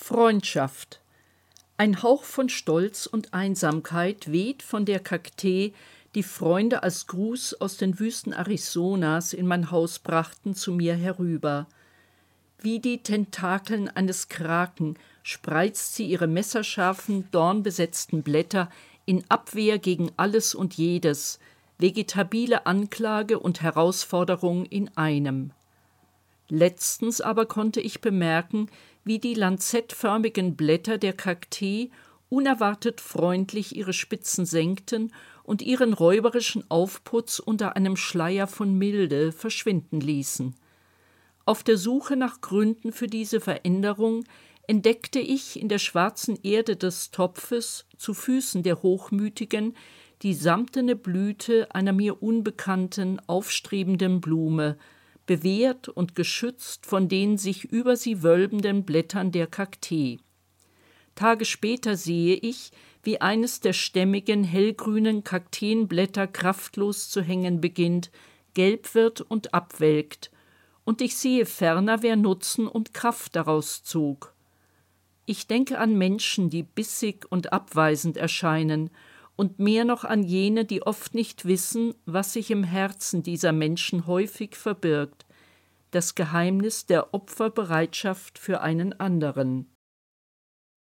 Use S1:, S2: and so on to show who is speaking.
S1: Freundschaft. Ein Hauch von Stolz und Einsamkeit weht von der Kaktee, die Freunde als Gruß aus den Wüsten Arizonas in mein Haus brachten, zu mir herüber. Wie die Tentakeln eines Kraken spreizt sie ihre messerscharfen, dornbesetzten Blätter in Abwehr gegen alles und jedes, vegetabile Anklage und Herausforderung in einem. Letztens aber konnte ich bemerken, wie die lanzettförmigen Blätter der Kaktee unerwartet freundlich ihre Spitzen senkten und ihren räuberischen Aufputz unter einem Schleier von Milde verschwinden ließen. Auf der Suche nach Gründen für diese Veränderung entdeckte ich in der schwarzen Erde des Topfes zu Füßen der Hochmütigen die samtene Blüte einer mir unbekannten, aufstrebenden Blume, bewehrt und geschützt von den sich über sie wölbenden Blättern der Kaktee. Tage später sehe ich, wie eines der stämmigen, hellgrünen Kakteenblätter kraftlos zu hängen beginnt, gelb wird und abwelkt, und ich sehe ferner, wer Nutzen und Kraft daraus zog. Ich denke an Menschen, die bissig und abweisend erscheinen, und mehr noch an jene, die oft nicht wissen, was sich im Herzen dieser Menschen häufig verbirgt, das Geheimnis der Opferbereitschaft für einen anderen.